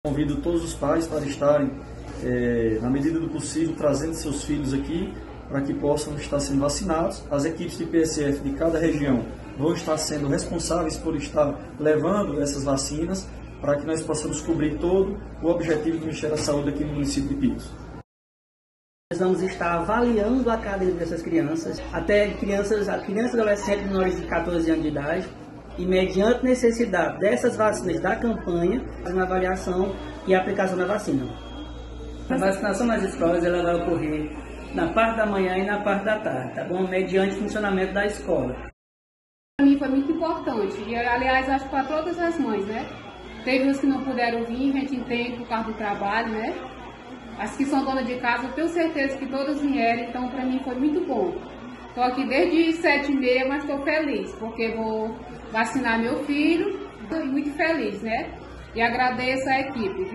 Convido todos os pais para estarem, na medida do possível, trazendo seus filhos aqui para que possam estar sendo vacinados. As equipes de PSF de cada região vão estar sendo responsáveis por estar levando essas vacinas para que nós possamos cobrir todo o objetivo do Ministério da Saúde aqui no município de Picos. Nós vamos estar avaliando a cadência dessas crianças, até crianças e adolescentes menores de 14 anos de idade, e mediante necessidade dessas vacinas da campanha, fazendo a avaliação e a aplicação da vacina. A vacinação nas escolas ela vai ocorrer na parte da manhã e na parte da tarde, tá bom? Mediante o funcionamento da escola. Para mim foi muito importante, e aliás acho que para todas as mães, né? Teve os que não puderam vir, a gente entende por causa do trabalho, né? As que são donas de casa, eu tenho certeza que todas vieram, então para mim foi muito bom. Estou aqui desde 7h30, mas estou feliz, porque vou vacinar meu filho, estou muito feliz, né? E agradeço a equipe.